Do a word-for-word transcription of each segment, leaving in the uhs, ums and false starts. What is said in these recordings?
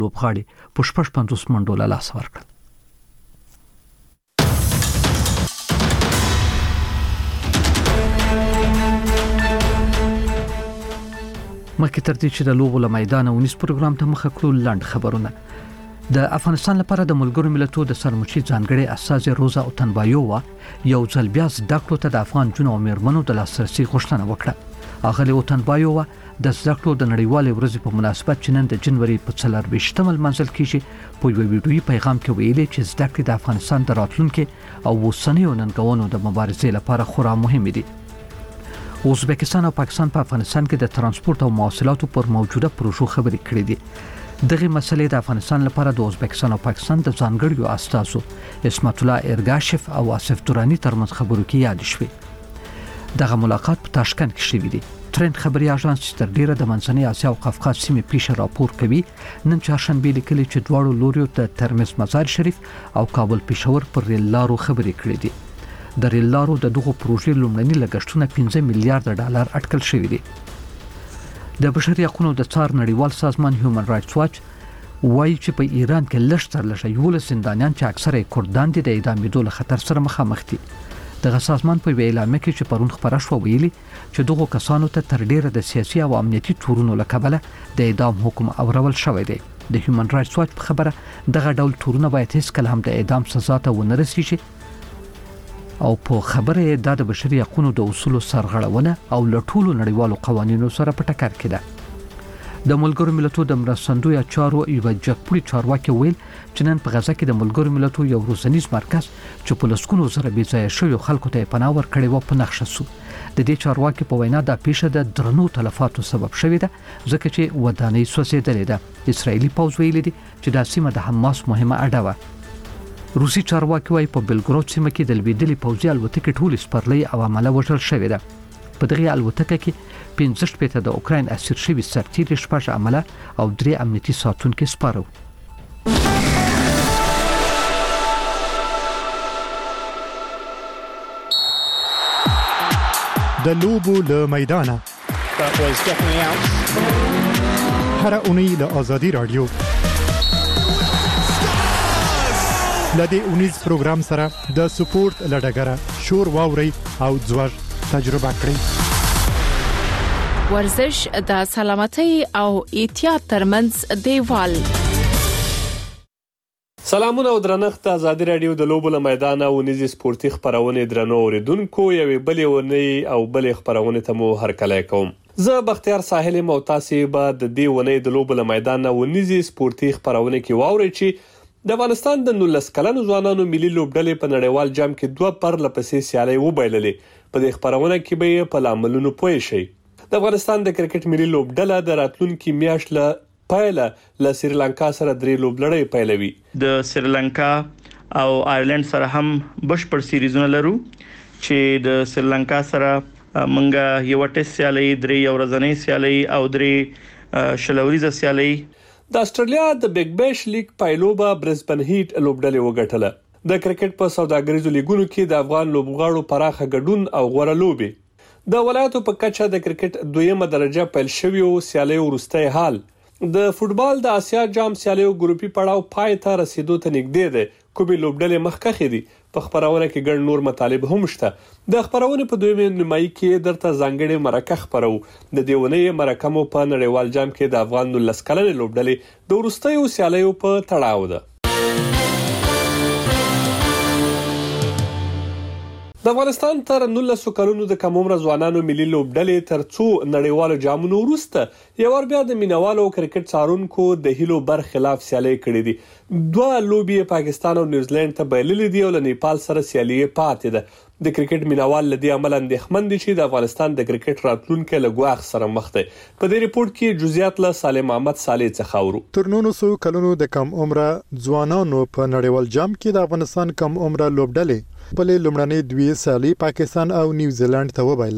لوبغاړي په شپږ پنځوس منډو له لاسه ورکړل. مخکې تر دې چې د لوبو له میدانه ونیس پروګرام ته مخه کړو لاند خبرونه. د افغانستان لپاره د ملګرو ملتونو د سرمشي ځانګړي اساس روزا اوتنبایووا یو ځل بیا زده کړو ته د افغان جنو او میرمنو د لاسرسي غوښتنه وکړه. اغلی اوتنبایووا د زده کړو د نړیوالې ورځې په مناسبت چې نن د جنوري په څلور ویشتمه لمانځل کیږي په یو ویډیویي پیغام کې ویلي چې زده کړې د افغانستان د راتلونکي او اوسنیو ننګونو د مبارزې لپاره خورا مهم دي. ازبکستان او پاکستان په افغانستان کې د ترانسپورت او مواصلاتو پر موجوده پروژو خبرې کړې دي. دغه مسلې د افغانستان لپاره د ازبکستان او پاکستان د ځانګړیو استازو اسمت الله ارګاشف او آصف دورانی ترمنځ خبرو کې یاد شوې. دغه ملاقات په تاشکند کې شوی دی. ترند خبري اژانس چې تر ډیره د منځنۍ اسیا او قفقاز سیمې پیښه راپور کوي نن چهارشنبه لیکلي چې دواړو لوریو ته ترمز مزار شریف او کابل پېښور پر ریل لارو خبرې کړې دي. د ریل لارو د دغه پروژې لومړني لګښتونه پنځه میلیارډ ډالر اټکل شوی دي. د بشري حقوقو د څار نړیوال سازمان هیومن رائټس واچ وایي چې په ایران کې لږ تر لږه یو لس زندانیان چې اکثره کردان دي د اعدامېدو له خطر سره مخامخ دي. دغه سازمان په اعلامیه کې چې پرون خبره شو ویلي چې دغه کسانو ته تر ډیره د سیاسي او امنیتي تورونو له کبله د اعدام حکم اورول شوی دی. د هیومن رائټس واچ په خبره دغه ډول تورونه باید هیڅ کله هم د اعدام سزا ته ونه رسیږي او په خبره د بشري حقوقو د اصولو سرغړونه او له ټولو نړیوالو قوانینو سره په ټکر کې ده. د ملګرو ملتونو د مرستندوی چارو یو جګپوړي چارواکي ویل چې نن په غزه کې د ملګرو ملتونو یو روزنیز مرکز چې په لسکونو زره بي ځای شوی خلکو ته پناه ورکړي و په نقشه سو. د دې چارواکي په وینا د پیښه د درنو تلفاتو سبب شوې ده ځکه چې ودانۍ سوځېدلې ده. اسرایلی پوځ ویلي دي چې د سیمه د حماس مهمه اډه و. روسي چارواکي وايي په بلګراد سیمه کې د لویدلې پوځي الوتکې ټول سپرلۍ او عمله وژل شوې ده. په دغه الوتکه کې پنځه شپېته د اوکراین اسیر شوي سرتیري شپږ عمله او درې امنیتي ساتونکي سپاره. د لوبو له میدانه هر اونۍ له آزادي رادیو لدې اونیز پروګرام سره د سپورت لډګره شور واوري او ځوړ تجربه کړئ. ورزش د سلامتۍ او احتیاط ترمنځ دیوال. سلامونه او درنښت. آزادي رادیو د لوبو له میدانه او نيزي سپورتي خبرونه درنو اوریدونکو یوې بلې ونی او بلې خبرونه ته مو هرکلی کوم. زه بختیار ساحل موتاسي بعد د دې ونی د لوبو له میدانه او نيزي سپورتي خبرونه کې واوري چې د افغانستان د نولس کلنو ځوانانو ملي لوبډلې په نړیوال جام کې دوه پرله پسې سیالۍ وبایللې. په دې خبرونه کې به په لاملونو پوه شئ. د افغانستان د کرکټ ملي لوبډله د راتلونکي میاشت له پایله له سریلانکا سره درې لوبلړۍ پیلوي. د سریلانکا او آیرلند سره هم بشپړ سیریزونه لرو چې د سریلانکا سره منګه یو ټیسټ سیالۍ، درې ورځنۍ سیالۍ او درې شلوریزه سیالۍ. د استرالیا د بیگ بیش لیگ پایلوبه برزبن هیټ لوبډلې وګټله. د کرکټ په سوداګریزو لیګونو کې د افغان لوبغاړو پراخه ګډون او غوړه لوبي. د ولایتو په کچه د کرکټ دویمه درجه پیل شوی او سیالۍ ورسته حال. د فوتبال د آسیا جام سیالیو ګروپي پړاو پای ته رسیدو ته نږدې ده. کومې لوبډلې مخکښې دي. په خبرونه کې ګڼ نور مطالب هم شته. د خبرونه په دویمه نیمایي کې درته ځانګړي مرکه خبرو. د دیونې مرکه مو په نړیوال جام کې د افغان نولس کلنې لوبډلې د ورستیو سیالیو په تړاو ده. د افغانستان تر نولس کلونو د کم عمر ځوانانو ملي لوبډلې تر څو نړیوالو جامونو وروسته یو ور بیا د مینوالو کرکټ څارونکو د هیلو بر خلاف سیالۍ کړې دي. دوه لوبي پاکستان او نیوزیلند ته بایللې دي او له نیپال سره سیالۍ پاتې ده. د کرکټ مینوال لدی عمل اندېښمن دي چې د افغانستان د کرکټ راتلونکي له ګواښ سره مخ دی. په دې ریپورت کې جزئیات له سالم احمد صالح څخه اورو. تر نولس کلونو د کم عمر ځوانانو په نړیوال جام کې د افغانستان کم عمر لوبډلې په لومړنۍ دوی سالي پاکستان او نیوزیلند ته وبایللې.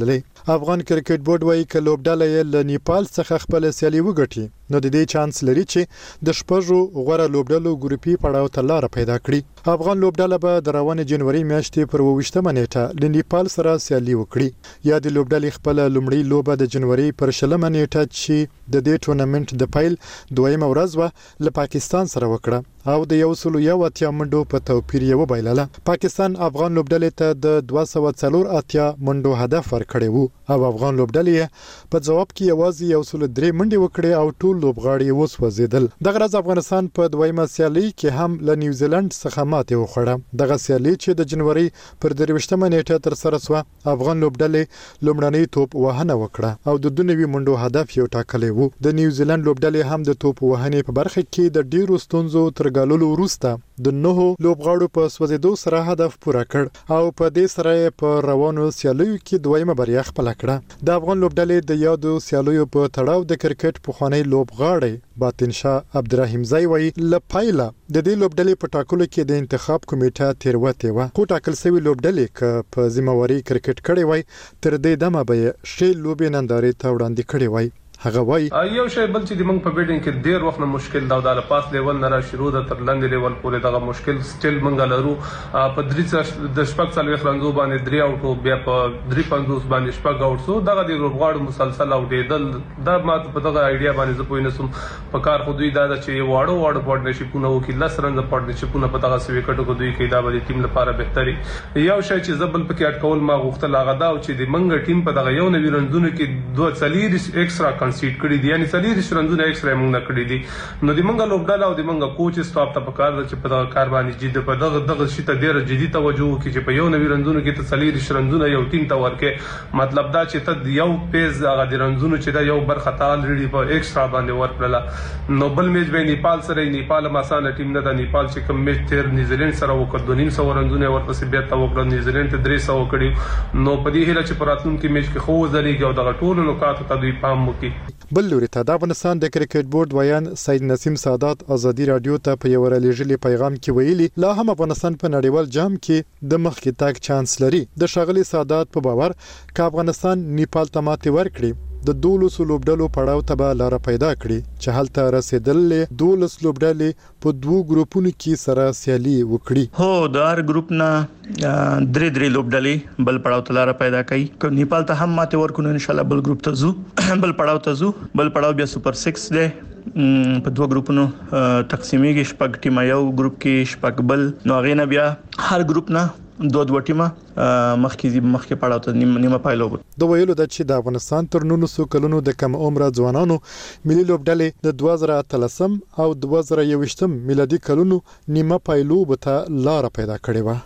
افغان کرکټ بورډ وايي ک لوبډله یې له نیپال څخه خپل سیالي وګټي نو د دې چانس لري چې د شپږو غوړه لوبډلو ګروپي پړاو ته لار پیدا کړي. افغان لوبډله به د روانې جنوري میاشتې پر اووه نیټه له نیپال سره سیالي وکړي. یا د لوبډلې خپل لومړی لوبه د جنوري پر شلمه نیټه چې د دې ټورنمنت د پیل دویمه ورځ و له پاکستان سره وکړه او د یو سلو یو اتیا منډو په توپیر یو بایلله. پاکستان افغان لوبډلې ته د دوه سوه څلور اتیا منډو هدف ورکړی وو او افغان لوبډلې په جواب کې یوازې یو سلو درې منډې وکړې او ټول لوبغاړي وسوځیدل. دغه ورځ افغانستان په دویمه سیالي کې هم له نیوزیلند څخه ماتې وخوړه. دغه سیالي چې د جنوري پر درویشتمه نیټه تر سره شو افغان لوبډلې لومړنۍ توپ وهنه وکړه او د دونوي منډو هدف یو ټاکلی وو. د نیوزیلند لوبډلې هم د توپ وهنې په برخه کې د ډیرو ستونزو تر ګاللو وروسته د نهو لوبغاړو په سوځیدو سره هدف پوره کړ او په دې سره په روانو سیالیو کې دویمه بریا خپل کړه. د افغان لوبډلې د یادو سیالیو په تړاو د کرکټ پخوانی لوبغاړی باطن شاه عبدالرحیم زای وایي لپایله د دې لوبډلې په ټاکلو کې د انتخاب کمیټه تیروتې و خو ټاکل شوی لوبډلې ک په ذمہواری کرکټ کړي وای تر دې دمه به شی لوبې نندارې ته وړاندې کړي وای. هغه وای یو شی بل چې د موږ په بیډینګ کې ډیر وخت نه مشکل دا د پاس لیول نه را شروع د تر لاندې لیول پورې دغه مشکل سټیل موږ لرو. په درې د شپږ څلوېښت رنزو باندې درې اوټو بیا په درې پنځوس باندې شپږ اوټ سو دغه د لوبغاړو مسلسل اوټېدل دا ما په دغه ایډیا باندې زه پوه نه سوم. په کار خو دوی دا چې واړو واړو پارټنرشپونه وکړي لس رنز پارټنرشپونه په دغه سوي کټو کو دوی کې دا به ټیم لپاره بهتري. یو شی چې زبل پکې اټکول ما غوښتل هغه دا چې د منګ ټیم په دغه یو نوي رنزونو کې دوه څلیر ایکسترا کنسیډ کړی دي یعنی سلیری رنزونه ایکسترا موږ نه کړی دي. نو د منګه لوبډاله او د منګه کوچ سټاپ ته پکار ده چې په دغه کار باندې جدي په دغه دغه شي ته ډیره جدي توجه وکړي چې په یو نوي رنزونو کې ته سلیری رنزونه یو ټیم ته ورکې مطلب دا چې ته یو پیز هغه د رنزونو چې دا یو برخه تال لري په ایکسترا باندې ورکړه. نو بل میچ به نیپال سره نیپال مسانه ټیم نه د نیپال چې کوم میچ تیر نیوزیلند سره وکړ دوه نیم سو رنزونه ورپسې بیا تا وکړه نیوزیلند ته درې سو کړي. نو په دې هیله چې پراتونکو میچ کې خو ځلېږي او دغه ټول نکات ته دوی پام وکړي. بل لوري ته د افغانستان د کرکټ بورډ ویان سید نسیم سادات ازادي رادیو ته په یو رالېږلي پیغام کې ویلي لا هم افغانستان په نړیوال جام کې د مخ کې تاګ چانس لري. د شاغلي سادات په باور ک افغانستان نیپال ته ماتې ورکړي د دولس لوبډلو پړاو ته به لار پیدا کړي چې هلته رسیدل دولس لوبډلې په دوو ګروپونو کې سره سیالي وکړي. هو د هر ګروپ نه درې درې لوبډلې بل پړاو ته لار پیدا کوي. ک نیپال ته هم ماته ورکونه ان شاء الله بل ګروپ ته زو بل پړاو ته زو بل پړاو بیا سوپر سکس دی په دوه ګروپونو تقسیمېږي. شپږ ټیم یو ګروپ کې شپږ بل نو هغه نه بیا هر ګروپ نه دوه دوه ټیمه مخکې مخکې پړاو ته نیمه پایلو. د ویلو د چې د افغانستان تر نولسو کلونو د کم عمره ځوانانو ملي لوبډلې د دوه زره اتلسم او دوه زره یوویشتم میلادي کلونو نیمه پایلو به لار پیدا کړې و.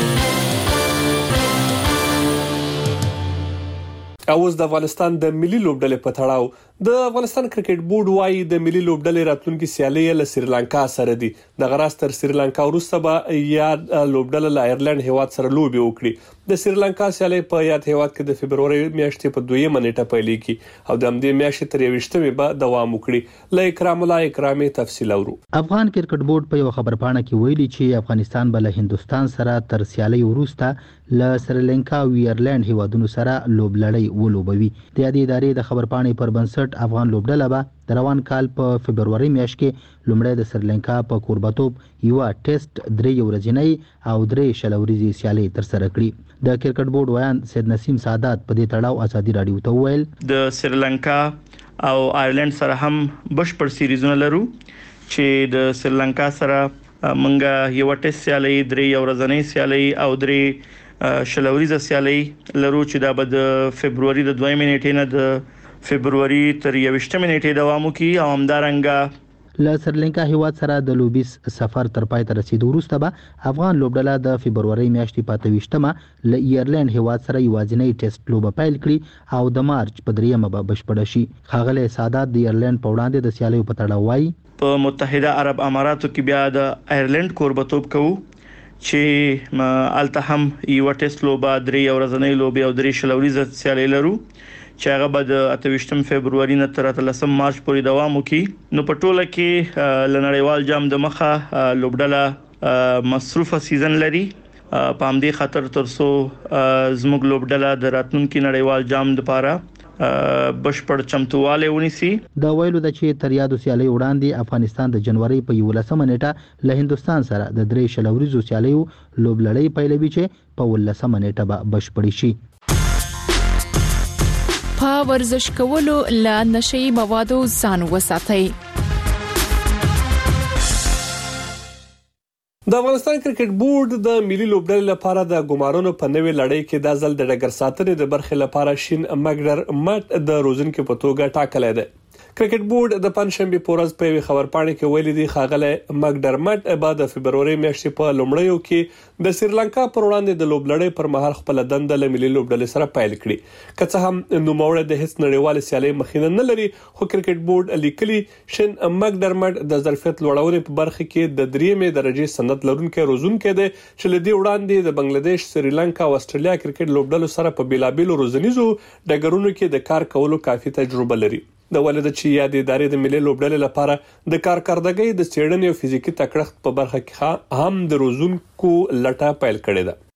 اوس د افغانستان د ملي لوبډلې په تړاو د افغانستان کرکټ بورډ وايي د ملي لوبډلې راتلونکي سیالي له سریلانکا سره دي. د غراس تر سریلانکا وروسته به یاد لوبډله له ایرلند هیواد سره لوبي وکړي. د سریلانکا سیالي په یاد هیواد کې د فبرवरी میاشتې په دویمه نیټه پیلېږي او د همدې میاشتې تر یوویشتمې به دوام وکړي. له اکرام الله اکرامي تفصیل اورو. افغان کرکټ بورډ په یو خبرپاڼه کې ویلي چې افغانستان به له هندستان سره تر سیالي وروسته له سریلانکا او ایرلند هیوادونو سره لوبلړۍ ولوبوي. د دې ادارې د خبرپاڼې پر بنسټ افغان لوبډله به د روان کال په فبرवरी میاشت کې لومړی د سریلانکا په کوربتوب یو ټیسټ درې ورځې او درې شلوريزي سیالي تر سره کړي. د کرکټ بورډ ویان سید نسیم سادات په دې تړاو ازادي رادیو ته ویل د سریلانکا او آیرلند سره هم بشپړ سیریزونه لرو چې د سریلانکا سره منګه یو ټیسټ سیالي درې ورځې سیالي او درې شلوريزه سیالي لرو چې دا به د فبرवरी د دویمې نیټې نه د فبرवरी تر یوویشتمې نیټې دوام کوي او همدارنګه له سریلانکا هیواد سره د لوبیس سفر تر پای ته رسیدو وروسته به افغان لوبډله د فبرवरी میاشتې په اتهویشتمه له ایرلند هیواد سره یوازینی ټیسټ لوبه پیل کړي او د مارچ په دریمه به بشپړه شي. ښاغلی سادات د ایرلند په وړاندې د سیالیو په تړاو وایي په متحده عرب اماراتو کې بیا د ایرلند کوربتوب کوو چې الته هم یو ټیسټ لوبه درې ورځې لوبه او درې شلوريزه سیالي لرو چې هغه به د اتهویشتم فبرवरी نه تر اتلسم مارچ پورې دوام وکړي. نو په ټوله کې لنړیوال جام د مخه لوبډله مصروفه سیزن لري په همدې خاطر ترسو زموږ لوبډله د راتلونکو نړیوال جام لپاره بشپړ چمتواله ونیسي. دا ویلو د چې تر یادو سیالي وړاندې افغانستان د جنوري په یولسمه نیټه له هندستان سره د درې شلوريزو سیالیو لوبلړۍ پیلوي چې په ولسمه نیټه به بشپړ شي. په ورزش کولو له نشي موادو ځان وساتئ. د افغانستان کرکټ بورډ د ملي لوبډلې لپاره د ګمارونو په نوې لړۍ کې د ځل د ډګر ساتنې د برخې لپاره شین مګډر مټ د روزنکو په توګه ټاکلی دی. کرکټ بورډ د پنځشنبه په ورځ په خبرپاڼه کې ویلي دی خاغله مګډرمټ بعد د فبرवरी میاشتې په لومړیو کې د سریلانکا پر وړاندې د لوبلړۍ پر مهال خپل دند له ملي لوبډلې سره پیل کړي. که څه هم نوموړی د هیڅ نړیوال سیالي مخینه نه لري، خو کرکټ بورډ لیکلي شین مګډرمټ د ظرفیت لوړولو په برخه کې د دریمې درجه سند لرونکي روزونکي دی چې لدی وړاندې د بنگلاديش، سریلانکا او استرالیا کرکټ لوبډلو سره په بیلابیلو روزنیزو ډګرونو کې د کار کولو کافي تجربه لري. د ولید چې یادې ادارې د ملي لوبډلې لپاره د کارکردګۍ د څېړنې او فزیکی تکړښت په برخه کې هم د روزونکو لټه پیل کړې ده.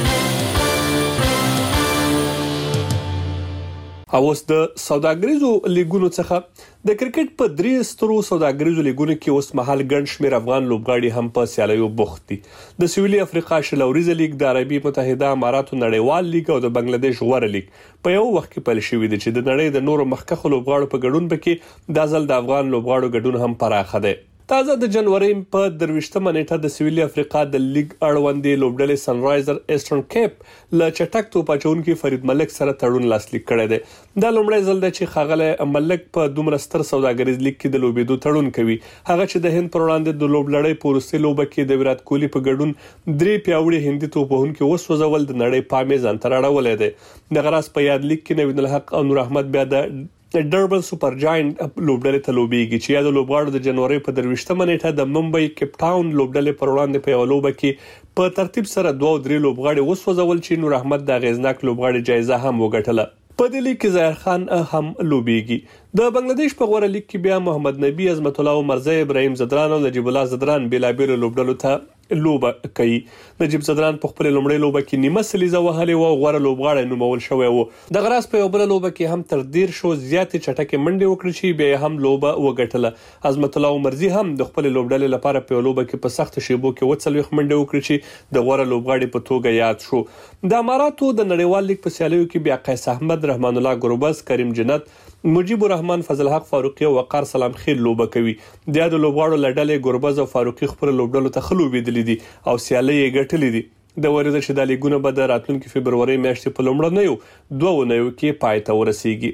او اوس د سوداګریزو لیګونو څخه د کرکټ په درې سترو سوداګریزو لیګونو کې اوس مهال ګڼ شمېر افغان لوبغاړي هم په سیالیو بوخت دي. د سویلي افریقا شلوريزه لیګ، د عربي متحده اماراتو نړیوال لیګ او د بنگلاديش غوړه لیګ په یو وخت کې پیل شوې دي چې د نړۍ د نورو مخکښو لوبغاړو په ګډون پکې د ځل د افغان لوبغاړو ګډون هم پراخه دی. تازه د جنوري په درويشتمه نیټه د سویلي افریقا د لیګ اړوندې لوبډلې سنرایزر ایسټرن کیپ له چټک توپ اچونکي فرید ملک سره تړون لاسلیک کړی دی. دا لومړی ځل دی چې خاغله ملک په دومره ستر سوداګریز لیګ کې د لوبېدو تړون کوي. هغه چې د هند پر وړاندې د لوبلړۍ په وروستي لوبه کې د ویرات کوهلی په ګډون درې پیاوړي هندي توپوهونکي وسوځول د نړۍ پامې ځان تر اړولې دی. د غراس په یاد لیګ کې نوید الحق او نور احمد بیا د ډربن سپر جاینټ لوبډلې ته لوبېږي چې یاد لوبغاړو د جنوري په درويشتمه نیټه د ممبئی کیپ ټاون لوبډلې پر وړاندې په یو لوبه کې په ترتیب سره دوه او درې لوبغاړي وسوځول چې نور احمد د غیزناک لوبغاړي جایزه هم وګټله. په دې لیګ کې ظاهر خان هم لوبېږي. د بنگلاديش په غوړه لیګ کې بیا محمد نبی، عظمت الله عمرزی، ابراهیم زدران او نجیب الله زدران بیلابیل لوبډلو ته لوبه کوي. نجیب زدران په خپل لومړی لوبه کې نیمه سلیزه وهلې او غوړه لوبغاړی نومول شوی وو. د غراس په یو بل لوبه کې هم تر ډیر شو زیاتې چټکې منډې وکړې چې بیا هم لوبه وګټله. عظمت الله عمرزی هم د خپل لوبډلې لپاره په لوبه کې په سخت شیبو کې وڅلوي منډې وکړې چې د غوړه لوبغاړي په توګه یاد شو. د اماراتو د نړیوال لیګ په سیالیو کې بیا قیس احمد، رحمان الله ګروبز، کریم جنت، مجيب الرحمن، فضل حق فاروقي او وقار سلام خیل لوبه کوي. د یاد لوبغاړو لړلې ګوربز او فاروقي خپل لوبډلو ته خلوبېدلې دي او سیالي یې ګټلې دي. د ورزش چې د لیګونو به د راتلونکي فبرवरी میاشتې په لومړنیو دوه اونیو کې پای ته ورسیږي.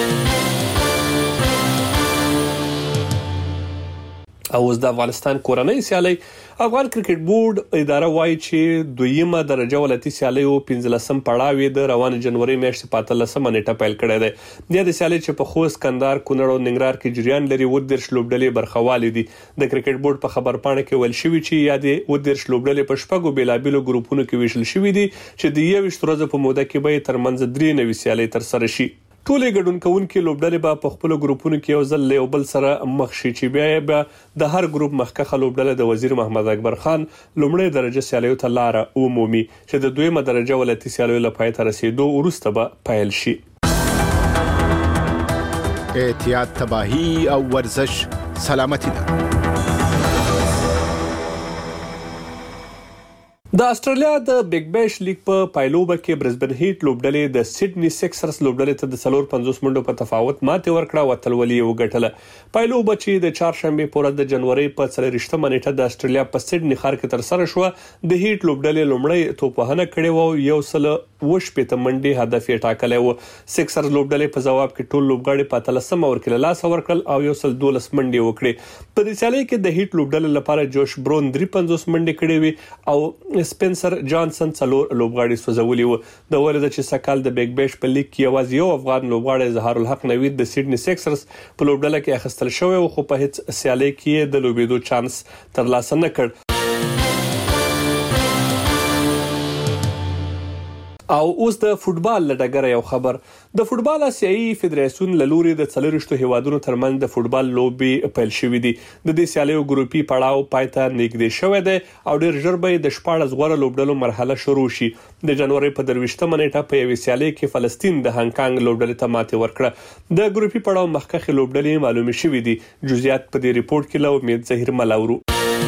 او د افغانستان کورنۍ سیالي افغان کرکټ بورډ اداره وایي چې دویمه درجه ولتی سیالي او پنځلسم پړاو د روان جنوري میاشتې په اتلسمه نیټه پیل کړی دی. د دې سیالي چې په خوست، کندهار، کونړ او ننګرهار کې جریان لري ودرش لوبډلې برخوالي دي. د کرکټ بورډ په خبرپاڼه کې ویل شوی چې یادې ودرش لوبډلې په شپږو بیلابیلو ګروپونو کې ویشل شوی دي چې د یو ویشت ورځې په موده کې به ترمنځ درې نوي سیالي تر سره شي. ټولې ګډون کوونکي لوبډلې به په خپل ګروپونو کې یو ځل له بل سره مخ شي چې بیا به د هر ګروپ مخکخه لوبډله د وزیر محمد اکبر خان لومړی درجه سیالیو ته لار عمومي چې د دویمه درجه ولتی سیالیو لپاره تر رسیدو وروسته به پیل شي. احتیاط، تباہی او ورزش سلامتی ده. د استرالیا د بیگ بیش لیګ په پایلوبه کې برزبن هیټ لوبډلې د سیډنی سکسرز لوبډلې ته د څلور پنځوس منډو په تفاوت ماته ورکړه او اتلولي وګټله. پایلوبه چې د چهارشنبه په ورځ د جنوري په څلورشتمه نیټه د استرالیا په سیډنی ښار کې تر سره شو. د هیټ لوبډلې لومړی توپوهنه کړې و، یو سل وش په منډي هدف یې ټاکلی و. سکسرز لوبډلې په جواب کې ټول لوبغاړي په اتلسمه ورکړه لاس ورکړل او یو سل دولس منډي وکړي. په دې سیالي کې د هیټ لوبډلې لپاره جوش برون درې پنځوس منډي کړې وي او سپنسر جانسن څلور لوبغاړي سوځولي وو. د ورځ چې سکهال د بیگ بیش په لیګ کې یوازې یو افغان لوبغاړی ظهار الحق نوید د سیډنی سکسرز په لوبډله کې اخیستل شوی او خو په هیڅ سیالي کې د لوبېدو چانس ترلاسه نه کړ. او اوس د فوتبال لډګر یو خبر د فوتبال آسیایي فدراسیون له لوري د څلورشتو هیوادونو ترمنځ د فوتبال لوبي پیل شوې دي د دې سیالیو ګروپي پړاو پایته نږدې شوې ده او ډېر ژر به د شپاړس غوړه لوبډلو مرحله شروع شي د جنوري په درويشتمه نیټه په یوې سیالي کې فلسطین د هانګ کانګ لوبډلې ته ماتې ورکړه د ګروپي پړاو مخکخه لوبډلې معلومه شوې دي جزئیات په دې ریپورت کې له امید زهیر ملاورو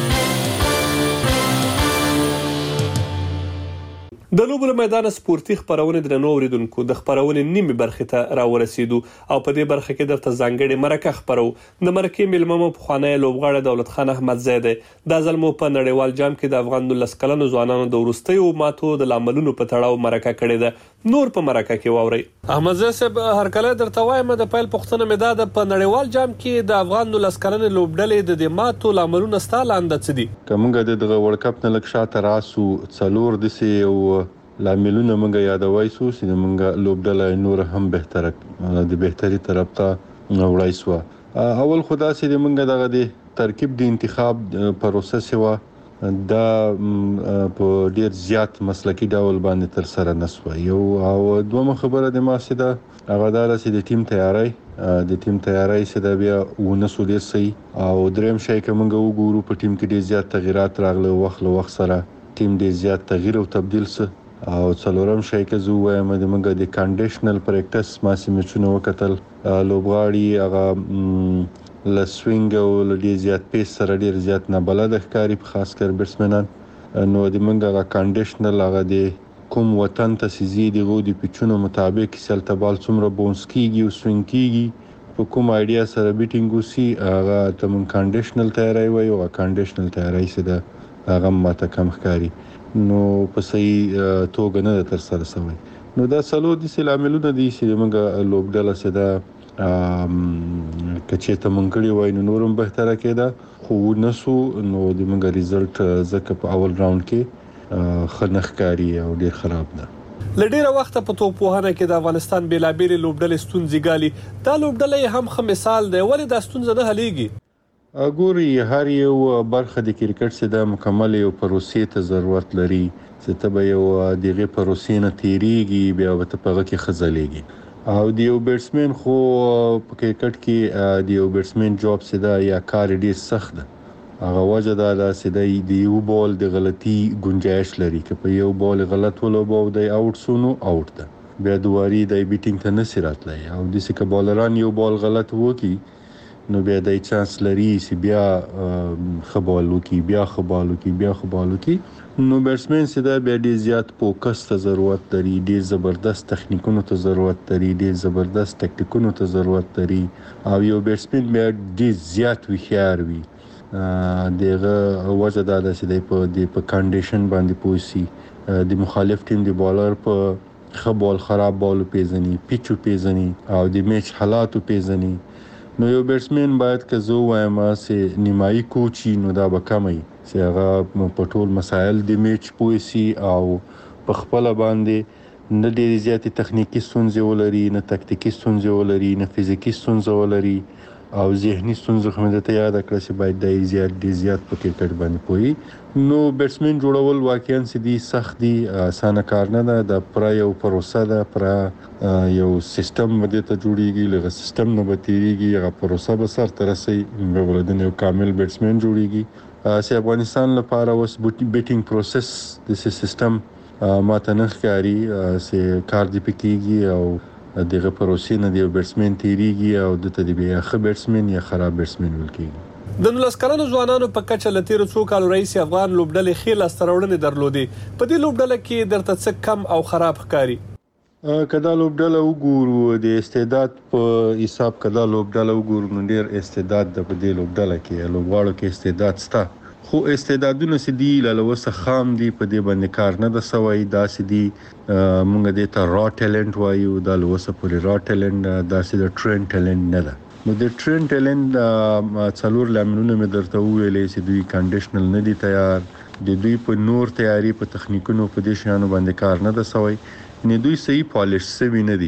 د لوبو میدان سپورتي خبرونه د نو اوریدونکو د خبرونه نیمه برخه ته راورسېدو او په دې برخه کې درته ځانګړي مرکه خبرو د مرکه ملممو په خانه لوبغاړه دولت خان احمد زیده د ظلمو په نړیوال جام کې د افغان لسکلنو ځوانانو د ورستیو ماتو د لاملونو په تړاو مرکه کړې ده نور په مرکه کې واوري احمد زیده هر کله درته وایم د پایل پښتنه مداد په نړیوال جام کې د افغان لسکلنو لوبډلې د ماتو لاملونو ستالاند څدي کومګه د ورلد کپ نه لک شاته راسو څلور د سی او لاملونه موږ یادوي سو چې موږ لوبډله نور هم بهتره د بهتري طرف ته وړای سو اول خدا سي موږ دغه د ترکیب د انتخاب پروسس و دا په ډیر زیات مسلکی ډول باندې تر سره نسو یو او دوه خبره د ما سي دا هغه دار سي د ټیم تیاری د ټیم تیاری سي دا بیا ونسو ډیر سي او دریم شي کومه وګورو په ټیم کې ډیر زیات تغیرات راغله وخت له وخت سره ټیم ډیر زیات تغییر او تبديل سه او څلورم شي کې زو وایم د موږ د کنډیشنل پریکټس ما سیمچونه وکتل لوبغاړي هغه لسوینګ او لدی زیات پیس سره ډیر زیات نه بلد ښکاری په خاص کر بیټسمنان نو د موږ هغه کنډیشنل هغه د کوم وطن ته سيزي دی غو د پیچونو مطابق سلته بال څومره بونس کیږي او سوینګ کیږي په کوم ایډیا سره بیټینګ وسی هغه ته موږ کنډیشنل تیاری وایو او کنډیشنل تیاری سره هغه ماته کم ښکاری نو په صحیح توګه نه تر سره شوی نو دا سلو د سلاملونه دي چې موږ لوبډله سره کچې ته مونږ وای نو نورم بهتره کېده خو نسو نو د موږ ریزلټ زکه په اول راوند کې خنخکاری او ډیر خراب ده لډیره وخت په توپوهانه کې د افغانستان بیلابېل لوبډلې ستونزې ګالي دا لوبډلې هم خه مثال دی ولې د ستونزې نه حلېږي ګوري هر یو برخه د کرکټ سره د مکمل یو پروسې ته ضرورت لري چې ته به یو دغه پروسې نه تیریږي بیا به ته په هغه کې خزلېږي او د یو بیټسمن خو په کرکټ کې د یو بیټسمن جاب سده یا کار ډیر سخت ده هغه وجه دا ده چې د یو بال د غلطي گنجائش لري که په یو بال غلط ولوبو د اوټ سونو اوټ ده بیا دواري د بیټینګ ته نه سراتلای او د سکه بالران یو بال غلط وکي نو بیا د چانس لري چې بیا خبالو کی بیا خبالو کی بیا خبالو کی نو بیټسمن سده بیا ډیر زیات فوکس ته ضرورت لري ډیر زبردست تخنیکونو ته ضرورت لري ډیر زبردست ټاکټیکونو ته ضرورت لري او یو بیټسمن بیا ډیر زیات وخیار وي دغه وجه دا ده چې په د په کنډیشن باندې پوسی د مخالف ټیم د بالر په خبال خراب بال پیژني پیچو پیژني او د میچ حالاتو پیژني نو یو بیټسمن باید که زه وایم چې نیمایي کوچي نو دا به کمي چې هغه په ټول مسایل د میچ پوسی او په خپل باندې نه ډېر زیاتې تخنیکی ستونزې ولري نه تکتیکی ستونزې ولري نه فزیکی ستونزې ولري او ذهني ستونزې خو مې ته یاد کړی چې باید د زیات ډېر زیات په کرکټ باندې پوي نو بیټسمن جوړول واقعا سدي سخت دي اسانه کار نه ده د پر یو پروسه ده پر یو سیستم باندې ته جوړیږي لږه سیستم نه بتیریږي هغه پروسه به سر تر رسي ولودن یو کامل بیټسمن جوړیږي چې افغانستان لپاره اوس بیټینګ پروسس د سیستم ماته نه ښکاري چې کار دی پکېږي او دغه پروسې نه دی بیټسمن تیریږي او د تدبیر ښه بیټسمن یا خراب بیټسمن ولکېږي د نولسکلنو ځوانانو په کچه لتیر څو کال رئیس افغان لوبډلې خېل استراوړنې درلودي په دې لوبډله کې درته څه کم او خراب ښکاری کدا لوبډله وګورو د استعداد په حساب کدا لوبډله وګورو نو ډیر استعداد د په دې لوبډله کې لوبغاړو کې استعداد ستا خو استعدادونه سدي لوسه خام دي په دې باندې کار نه د سوي دا سدي مونږ دې ته را ټیلنت وایو دا لوسه پوری را ټیلنت دا سدي ټرین ټیلنت نه ده نو د ټرین ټیلنت څلور لاملونه مې درته ویلې چې دوی کنډیشنل نه دي تیار د دوی په نور تیاری په تخنیکونو په دې شانو باندې کار نه د سوي نه دوی صحیح پالیش سوي نه دي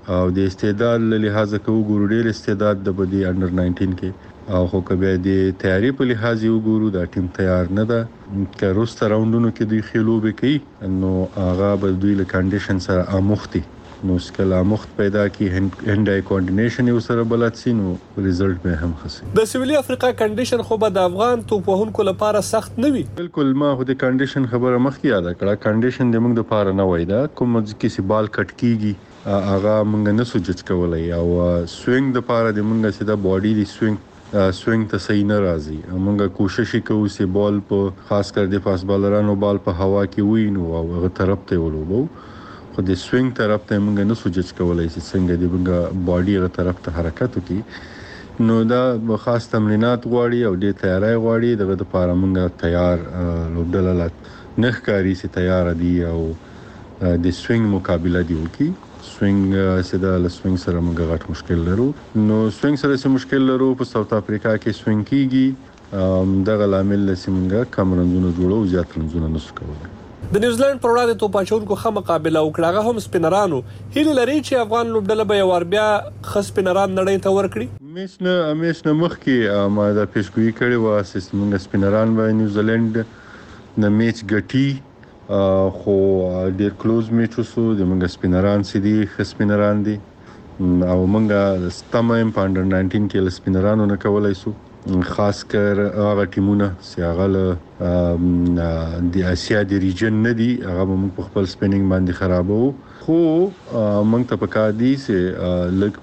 او د استعداد له لحاظ کوو ګورو ډیر استعداد د بدی انډر ناینټین کې او خو کبه د تیاری په لحاظ یو ګورو دا ټیم تیار نه ده که روسته راوندونو کې دوی خلوب کوي نو هغه به دوی له کنډیشن سره اموختي نو سکلا مخت پیدا کی هند آی کوارډینیشن یو سره بلد سي نو ریزلټ به هم خسي د سویلي افریقا کنډیشن خو به د افغان توپوهونکو لپاره سخت نه وي بالکل ما خو د کنډیشن خبره مخکې یاد کړه کنډیشن د موږ د لپاره نه وای دا کوم چې سی بال کټ کیږي هغه موږ نه سوجت کولای او سوینګ د لپاره د موږ سیده باډي دی سوینګ سوینګ ته صحیح نه راځي موږ کوشش کوو چې بال په خاص کر د فاست بالرانو بال په هوا کې وي نو هغه طرف ته ولوبو خو د سوینګ طرف ته موږ نه سوجت کولای چې څنګه د موږ باډي غو طرف ته حرکت وکړي نو دا خاص تمرینات غواړي او د تیاری غواړي دغه د لپاره موږ تیار لوبډله نه ښکاري چې تیار دي او د سوینګ مقابله دی وکړي سوینګ سره له سوینګ سره موږ غټ مشکل لرو نو سوینګ سره سره مشکل لرو په ساوث افریقا کې سوینګ کیږي دغه لامل لسمږه کم رنزونه جوړو زیات رنزونه نسو کولای د نیوزیلند پر وړاندې توپاچونکو خه مقابله وکړه هغه هم سپینرانو هیله لري چې افغان لوبډله به یو ور بیا خص سپینران نړۍ ته ورکړي میش نه میش نه مخ کې ما دا پیشګوئی کړې و اساس موږ سپینران به نیوزیلند د میچ ګټي خو ډیر کلوز میچ وسو د موږ سپینران سي دي خص سپینران دي او موږ ستمه په انډر ناینټین کې سپینرانو نه کولای سو خاص کر هغه ټیمونه چې هغه د اسیا د ریجن نه دي هغه موږ په خپل سپینینګ باندې خرابو خو موږ ته پکار دي چې لګ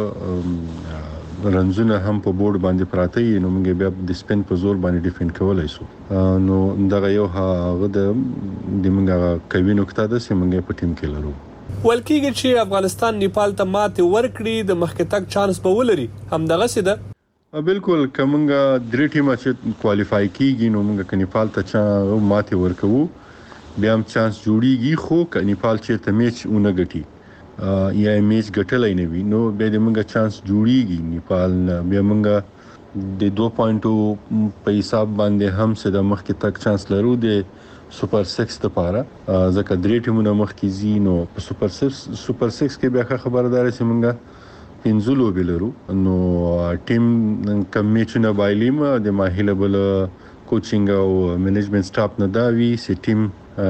په رنزونه هم په بورډ باندې پراته وي نو موږ بیا د سپین په زور باندې ډیفند کولای شو نو دغه یو هغه د موږ کوي نقطه ده چې موږ په ټیم کې لرو ولکېږي چې افغانستان نیپال ته ماته ورکړي د مخکې تک چانس به ولري هم دغه سي ده بالکل کومه درې ټیمه چې کوالیفای کیږي نو موږ ک نیپال ته چا ماته ورکوو بیا هم چانس جوړیږي خو ک نیپال چې ته میچ اونګه غټي یا میچ غټلای نه وي نو به د موږ چانس جوړیږي نیپال بیا موږ د دوه پوینټو په حساب باندې هم څه د مخکې تک چانس لرو د سوپر سکس لپاره ځکه درې ټیمونه مخکې زی نو په سوپر سکس سوپر سکس کې بیا خبردار سي موږ پینځلو بلرو نو ټیم کم میچونه بایلیم د ماهله بل کوچینګ او منیجمنت سټاف نه دا وی سي ټیم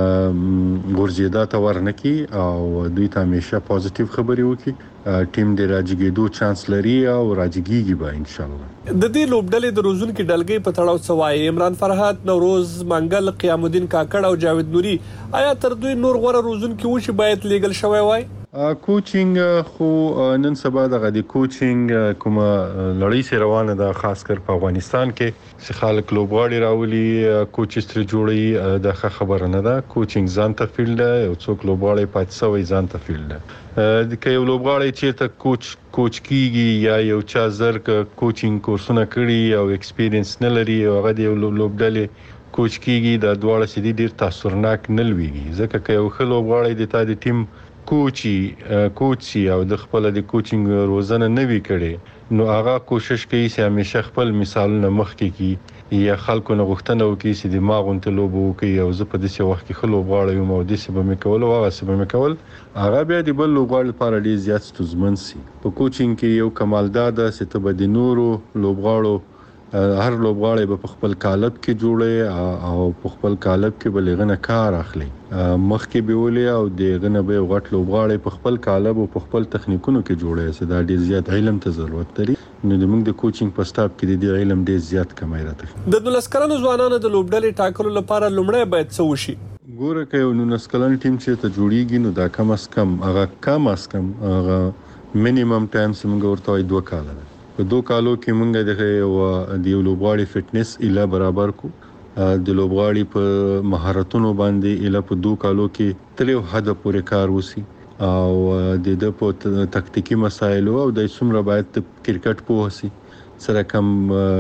ورزيدا ته ورنکي او دوی ته همیشه پوزټیو خبري وکي ټیم د راځګېدو چانس لري او راځګيږي به ان شاء الله د دې لوبډلې د روزون کې ډلګي په تړاو سوای عمران فرحات نوروز منګل قیام الدین کاکړ او جاوید نوري آیا تر دوی نور غوړه روزون کې و چې باید لیګل شوی وای کوچینګ خو نن سبا دغه د کوچینګ کوم لړۍ سره روانه ده خاص کر په افغانستان کې چې خلک لوبغاړي راولي کوچ ستر جوړي د خبره نه ده کوچینګ ځان ته فیلډ یو څوک لوبغاړي پات سوې ځان ته فیلډ د کې یو لوبغاړي چې ته کوچ کوچ کیږي یا یو چا زر کوچینګ کورسونه کړی او ایکسپیرینس نه لري هغه د لوبډلې کوچ کیږي د دواړه سدي ډیر تاثیرناک نه لويږي ځکه چې یو خل لوبغاړي د تا د ټیم کوچي کوچي او د خپل د کوچینګ روزنه نه وی کړي نو هغه کوشش کوي چې همیشه خپل مثالونه مخ کې کی یا خلکو نه غوښتنه وکړي چې د ماغون ته لوبو کوي او زه په دې وخت کې خلو غواړم او د څه به مې کول او هغه څه به مې کول هغه بیا د بل لوبغاړي لپاره ډیر زیات ستونزمن سي په کوچینګ کې یو کمال داده چې ته به د نورو لوبغاړو هر لوبغاړی به په خپل کالب کې جوړي او په خپل کالب کې بلغنه کار اخلي مخ کې به ولې او دغه به غټ لوبغاړی په خپل کالب او په خپل تخنیکونو کې جوړي چې دا ډیر زیات علم ته ضرورت لري نو د موږ د کوچینګ په سټاپ کې د علم ډیر زیات کمای راته د نلسکرانو ځوانانو د لوبډلې ټاکلو لپاره لومړی باید څه وشي ګوره کې یو نلسکلن ټیم چې ته جوړیږي نو دا کم اس کم هغه کم اس کم هغه مینیمم ټایم څنګه ورته دوه کال ده په دوه کالو کې موږ د یو د لوبغاړي فټنس اله برابر کو د لوبغاړي په مهارتونو باندې اله په دوه کالو کې تل یو حد پورې کار وسی او د د په تکتیکی مسایلو او د څومره باید کرکټ په وسی سره کم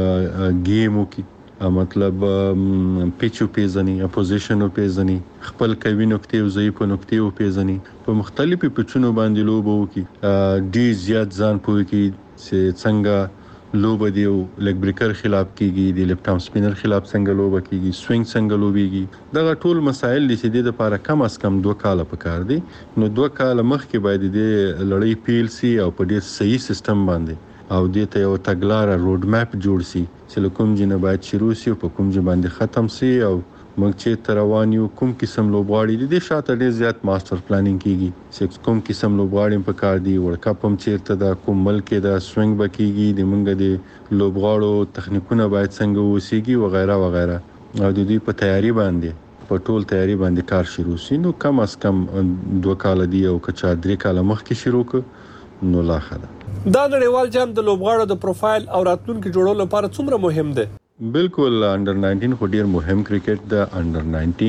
گیم وکي مطلب پیچو پیزنی اپوزیشن پیزنی خپل کوي نقطې او ضعیف نقطې پیزنی په مختلفو پیچونو باندې لوبو کې ډیر زیات ځان پوي کې چې څنګه لوب دی او لیګ بریکر خلاف کیږي د لیفټ ارم سپینر خلاف څنګه لوب کیږي سوینګ څنګه لوبيږي دا ټول مسایل دي چې د لپاره کم از کم دوه کال پکار دي نو دوه کال مخکې باید د لړۍ پیل سي او په ډیر صحیح سیستم باندې او د ته یو تګلار روډ میپ جوړ سي چې کوم جنه باید شروع سي او په کوم ځای باندې ختم سي او موږ چې تروانیو کوم قسم لوبغاړي دي د شاته ډیر زیات ماستر پلانینګ کیږي چې کوم قسم لوبغاړي په کار دي ورلد کپ هم چیرته دا کوم ملک دا سوینګ بکیږي د موږ د لوبغاړو تخنیکونه باید څنګه وسیږي وغیرہ وغیرہ او د دې په تیاری باندې په ټول تیاری باندې کار شروع سي نو کم از کم دوه کال دی او کچا درې کال مخکې شروع ک نو لا خدا دا نړیوال جام د لوبغاړو د پروفایل او راتلونکو جوړولو لپاره څومره مهم دی بالکل انډر ناینټین خو ډیر مهم کرکټ د انډر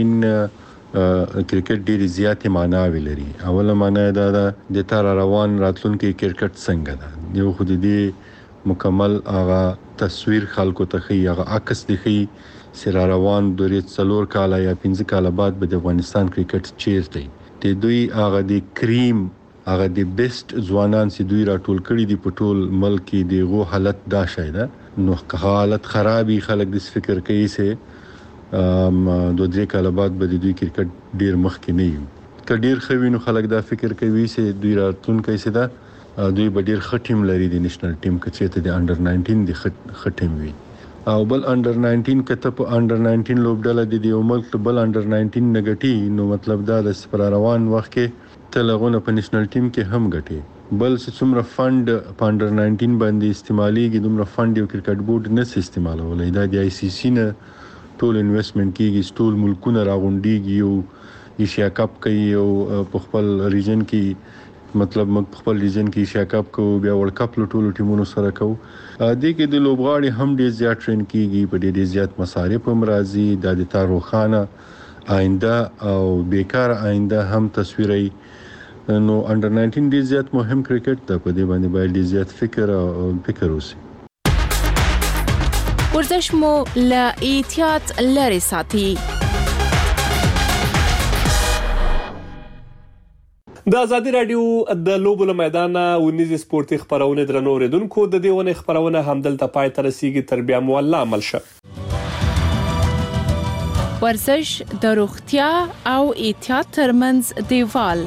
ناینټین کرکټ ډیر زیات معنی لري اوله معنی دا د تر روان راتلونکو کرکټ څنګه ده یو خو دې مکمل هغه تصویر خلکو ته خي هغه عکس دی خي سر روان د څلور کال یا پنځه کال بعد به د افغانستان کرکټ چیرته دی دوی هغه د کریم هغه د بیسټ ځوانان چې دوی راټول کړي دي په ټول ملک کې دیغه حالت دا شایده نو حالت خرابي خلک د فکر کوي سه ام دوه درې کال بعد به دوی کرکټ ډیر مخ کې نه وي کډیر خوي نو خلک دا فکر کوي سه دوی راتلونکي سه دا دوی به ډیر خټیم لري د نېشنل ټیم کې چې د انډر ناینټین د خټیم وي او بل انډر ناینټین کته په انډر ناینټین لوبډاله د یو ملک بل انډر ناینټین نګټي نو مطلب دا د سپر روان وخت کې تلغونه په نېشنل ټیم کې هم ګټي بل څومره فند په انډر ناینټین باندې استعماليږي دومره فند یو کرکټ بورډ نه استعمالولای دا د آی سی سی نه ټول انویسټمنټ کیږي ټول ملکونه راغونډيږي او ایشیا کپ کوي او په خپل ریجن کې مطلب موږ خپل ریجن کې ایشیا کپ کو بیا ورلد کپ ټول ټیمونو سره کو د کې د لوبغاړي هم ډیر زیات ټرین کیږي په ډیر زیات مصارف هم راځي د د تاروخانه آینده او بیکار آینده هم تصویري نو انډر ناینټین ډیر زیات مهم کرکټ ته په دې باندې باید ډیر زیات فکر او فکر وسی ورزش مو له احتیاط لري ساتي د ازادي رادیو د لوبو له میدان او نيزي سپورتي خبرونه درنو ردونکو د دیونه خبرونه همدلته پای تر رسیدي تر بیا مولا عمل شه ورزش د روغتیا او احتیاط ترمنځ دیوال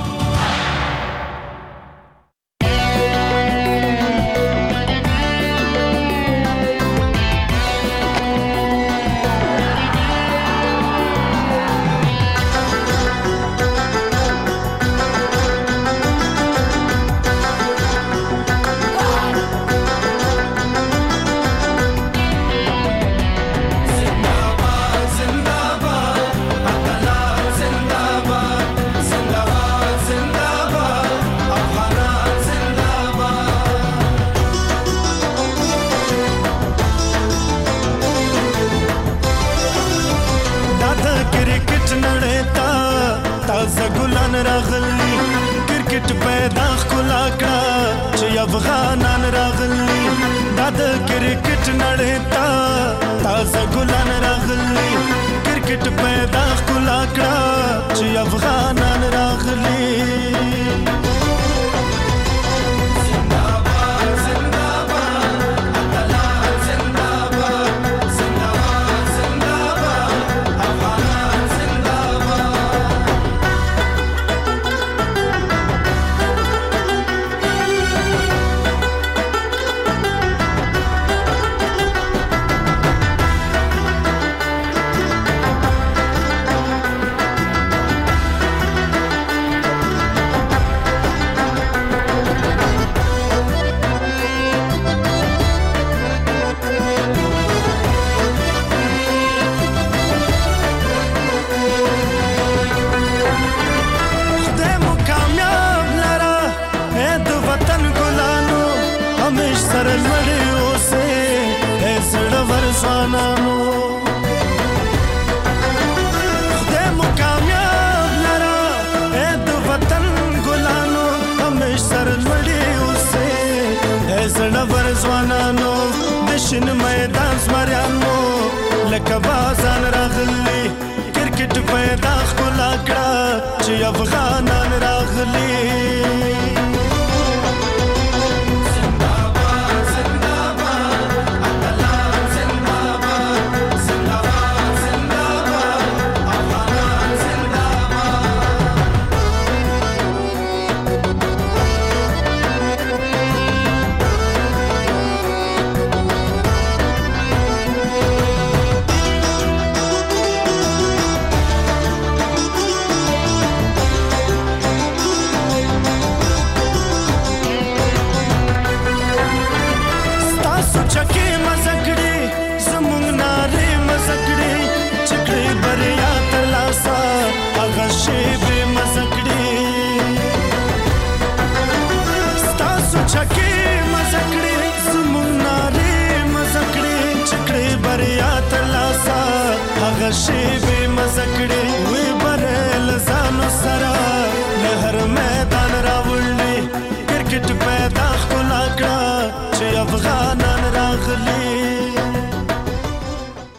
افغانان راغلي دا د کرکټ نړۍ ته تازه ګلان راغلي کرکټ پیدا کلا کړه چې افغانان راغلي شین میدان زمریانو لکه بازان راغلی کرکټ پیدا خلا کړه چې افغانان راغلی زنده‌باد زنده‌باد هغه شی به مزکړې وې